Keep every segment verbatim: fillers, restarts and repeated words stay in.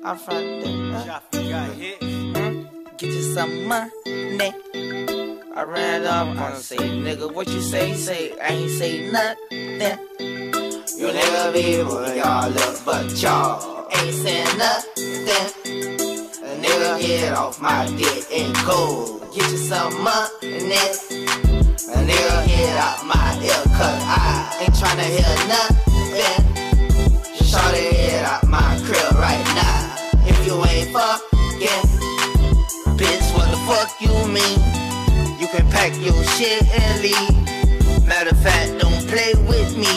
I'm from there. Joffy got hit. Hmm? Get you some money. I ran off, I say, nigga, what you say? Say, I ain't say nothing. You nigga be with y'all look, but y'all ain't saying nothing. A nigga get off my dick and go get you some money. A nigga get out my ear, cause I ain't tryna hear nothing. Shorty get out my crib right now. If you ain't fucking, bitch, what the fuck you mean? You can pack your shit and leave. Matter of fact, don't play with me.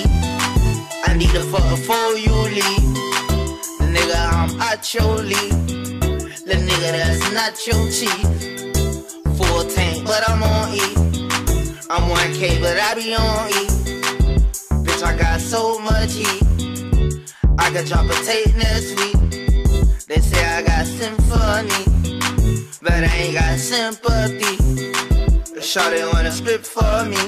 I need a fuck before you leave. The nigga, I'm out your league. The nigga, that's not your chief. Full tank, but I'm on E. I'm one K, but I be on E. Bitch, I got so much heat. I could drop a tape next week. They say I got symphony, but I ain't got sympathy. Shawty wanna split for me.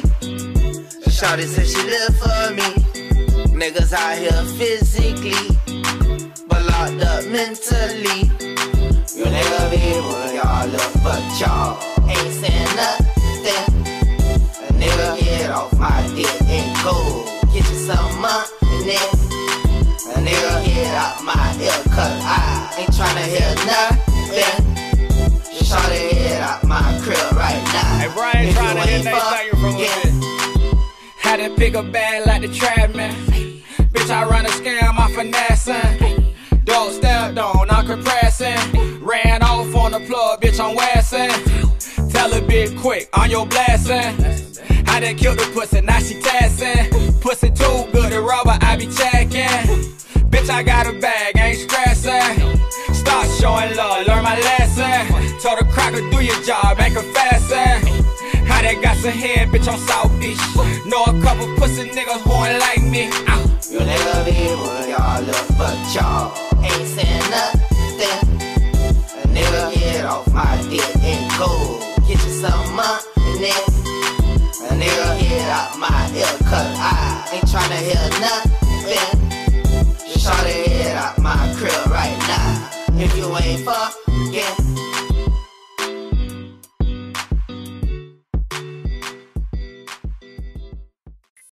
Shawty said she live for me. Niggas out here physically, but locked up mentally. You nigga be with y'all look, but y'all ain't saying nothing. A nigga get off my dick and go get you some money. A nigga get out my ear, cause I ain't tryna hear nothing. Shawty get out my crib right now. Hey, Brian trying to hit next time from a bit. Had to pick a bag like the trap man. Bitch, I run a scam, I'm finessing. Dog stepped on, I'm compressing. Ran off on the plug, bitch, I'm waxing. Tell a bit quick, on your blasting. I done killed the pussy, now she tassing. Pussy too good to rubber, I be checking. Bitch, I got a bag, ain't stressing. Start showing love, learn my lesson. Told the cracker, do your job, ain't confessing. How they got some head, bitch, on South Beach. Know a couple pussy niggas who ain't like me. Ow. You nigga be with y'all look, but y'all ain't saying nothing.